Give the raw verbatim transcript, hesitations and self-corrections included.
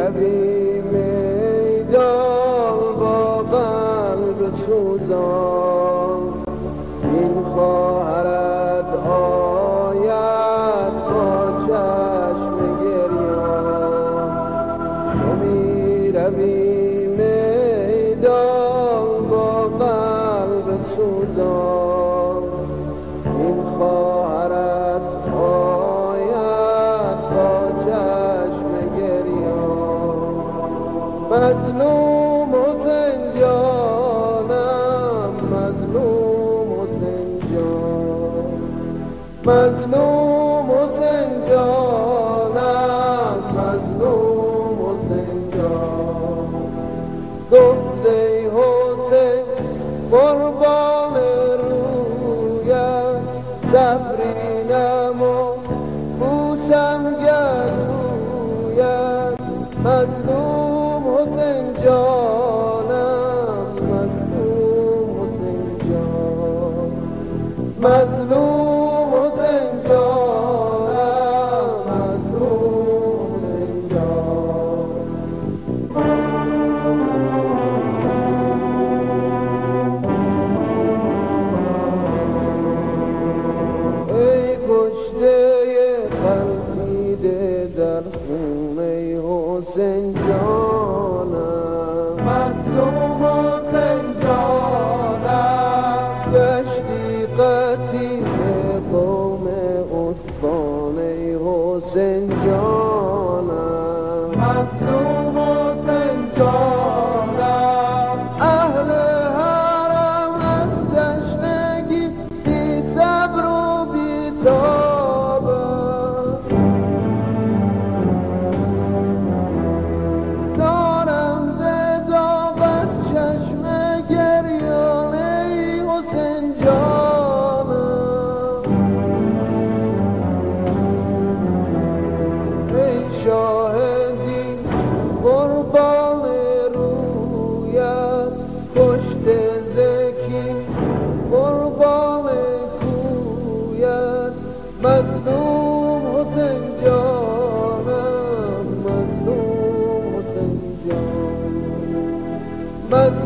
روی میدان با قلب سوزان، این خواهرت آید با چشم گریان. تو می روی میدان با قلب سوزان، این خواهرت آید با چشم گریان. مظلوم حسین جانم، مظلوم حسین جان، مظلوم حسین جانم، مظلوم حسین جان. گفت ای حسین قربان رویت، صبری نما بوسم گلویت. مظلوم حسین جانم، مظلوم حسین جان، مظلوم حسین جانم، مظلوم حسین جان. ای کشته غلطیده در خونه حسین جانم، مظلوم حسین جانم. گشتی قتیل قوم عثمان ای حسین جانم، مظلوم حسین جانم. اهل حرم از تشنگی بی صبر و بی تابند، دارم ز داغت چشم گریان ای حسین جانم. ای شاهدی قربان رویت، پشت زکی قربان کویت. مظلوم حسین جانم، مظلوم حسین جان، مظلوم